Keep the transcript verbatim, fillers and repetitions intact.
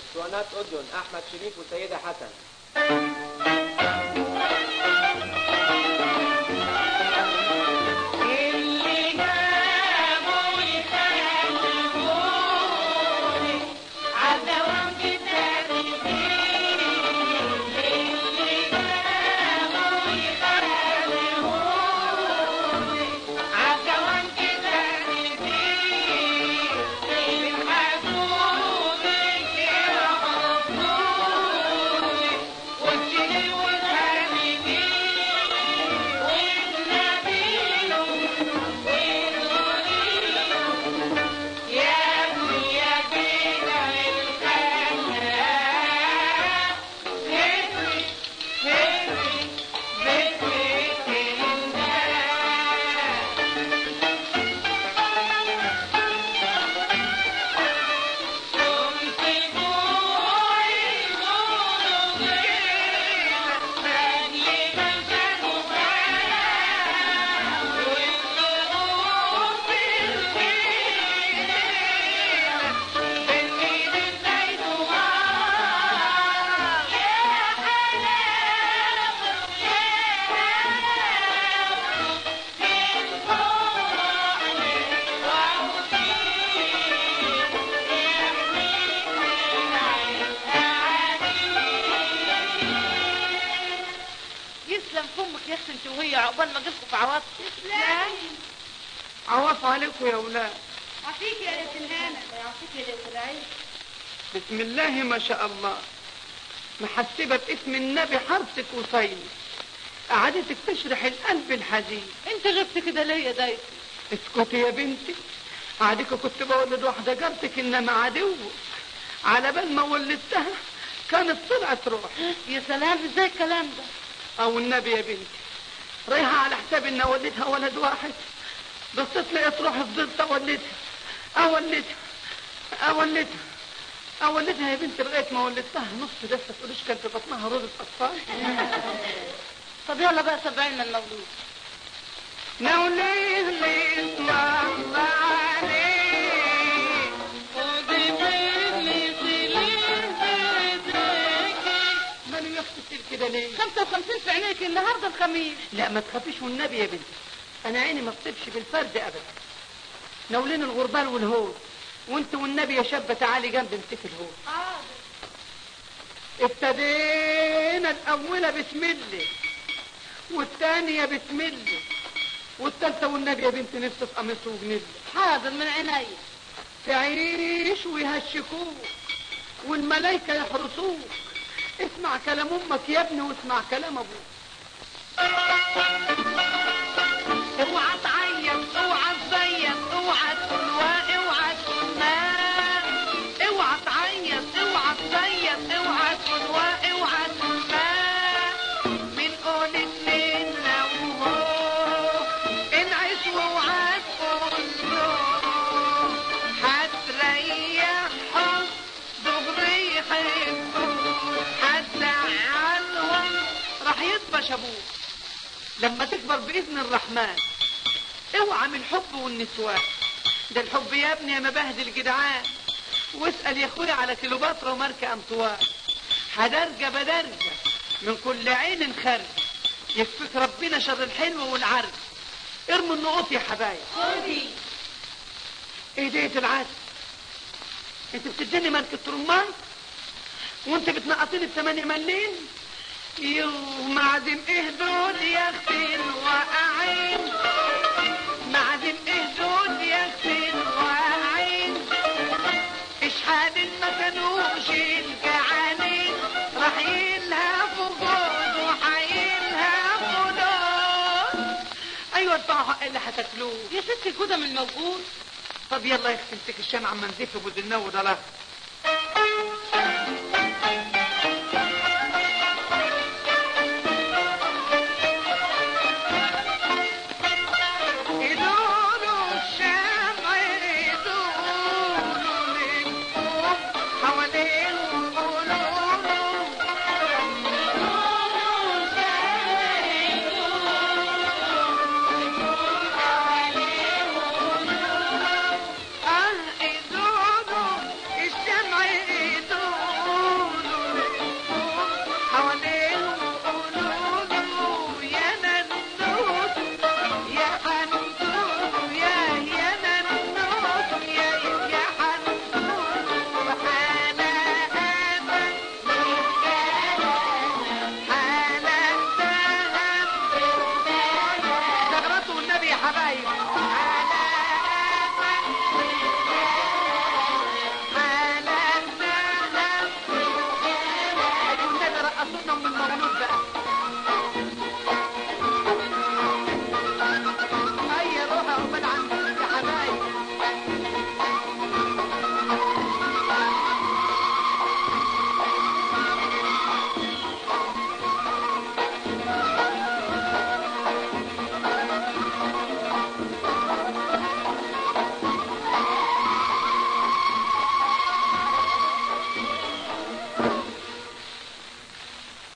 اسطوانات أردن أحمد شريف وسيدة حسن. عقبال ما اجيلكم في عواطف. تسلمي. عواطف عليكم يا ولاد. عافيك يا ليله الهنا. يعافيك يا ليله العيد. بسم الله ما شاء الله. محسبه باسم النبي حارتك وصيني. قعدتك تشرح القلب الحزين. انت غبت كده ليه يا دايتي؟ اسكتي يا بنتي. عادك كنت بولد واحده جارتك انما عدو. على بال ما ولدتها كانت طلعت روح. يا سلام ازاي الكلام ده؟ او النبي يا بنتي رايحه على حساب ان اولدها ولد واحد. بصيت لقيت روحي فضلت اولدها اولدها اولدها اولدها يا بنتي لغايه ما ولدتها نص لسه تقوليش كان في بطنها روضه اطفال. طب يلا بقى سبعين من المولود. نوليه لاسمع عليه ودي بيني سليم بدريكي. مالو يختصر كده ليه؟ خمسة وخمسين في عينيك النهارده الخميس. لا ما تخافيش والنبي يا بنتي انا عيني ما تصيبش بالفرد ابدا. نولين الغربال والهول وانت والنبي يا شابه تعالي جنب امسك الهول. حاضر. ابتدينا الاولى بسم الله والثانيه بسم الله والثالثه والنبي يا بنت نفسي في قميص وجنيه. حاضر من عينيا. تعيش ويهشكوك والملايكه يحرسوك. اسمع كلام امك يا ابني واسمع كلام ابوك. اوعى تعيط اوعى تزيط اوعى تقول اوعى تقول ما. اوعى تعيط اوعى تزيط اوعى تقول اوعى تقول ما. من قول اتنين وهو انعش واوعى تقول له هتريحهم دغري يحبوك هتزعلهم راح يطفش ابوك. لما تكبر باذن الرحمن اوعى من الحب والنسوان. ده الحب يا ابني يا مبهدل جدعان. واسال يا اخويا على كيلوباترا وماركه انطوان. هدرجه بدرجه من كل عين خرج. يكفيك ربنا شر الحلو والعرج. ارموا النقط يا حبايب. خدي. ايه ديت العسل؟ انت بتديني ماركه رمان وانت بتنقطيني بثمانية ملين. يوه معدم ايه دول يا اختي الواقعين. معدم ايه دول يا اختي الواقعين. اشحال ما كانوش الجعانين راح يلهفوا جود وحيلهفوا دول. ايوه ادفعوا حق اللي هتاكلوه يا ستي الجودة من موجود. طب يلا يا اختي امسك الشمعة اما نزف بودلنا وضلها.